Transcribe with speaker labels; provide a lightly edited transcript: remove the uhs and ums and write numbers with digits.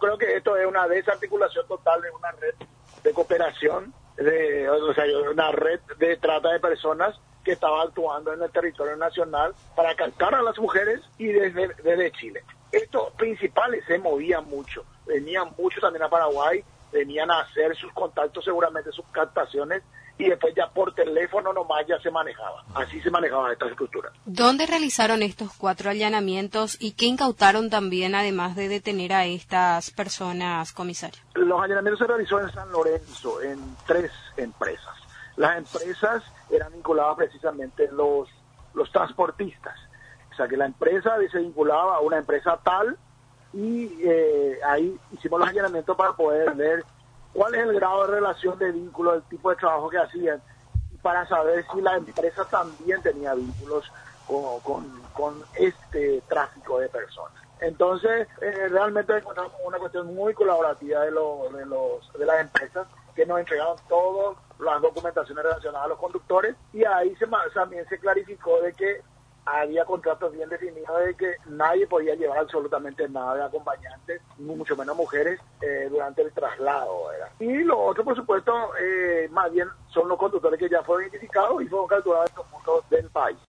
Speaker 1: creo que esto es una desarticulación total de una red de cooperación, una red de trata de personas que estaba actuando en el territorio nacional para captar a las mujeres y desde Chile. Estos principales se movían mucho, venían muchos también a Paraguay, venían a hacer sus contactos, seguramente sus captaciones, y después ya por teléfono nomás ya se manejaba. Así se manejaba esta estructura.
Speaker 2: ¿Dónde realizaron estos 4 allanamientos y qué incautaron también, además de detener a estas personas, comisario?
Speaker 1: Los allanamientos se realizó en San Lorenzo, en 3 empresas. Las empresas eran vinculadas precisamente los transportistas. O sea, que la empresa se vinculaba a una empresa tal y ahí hicimos los allanamientos para poder ver cuál es el grado de relación de vínculo, el tipo de trabajo que hacían, y para saber si la empresa también tenía vínculos con este tráfico de personas. Entonces, realmente encontramos una cuestión muy colaborativa de las empresas que nos entregaron todas las documentaciones relacionadas a los conductores, y ahí también se clarificó de que había contratos bien definidos de que nadie podía llevar absolutamente nada de acompañantes, mucho menos mujeres, durante el traslado, ¿verdad? Y lo otro, por supuesto, más bien son los conductores que ya fueron identificados y fueron capturados en los puntos del país.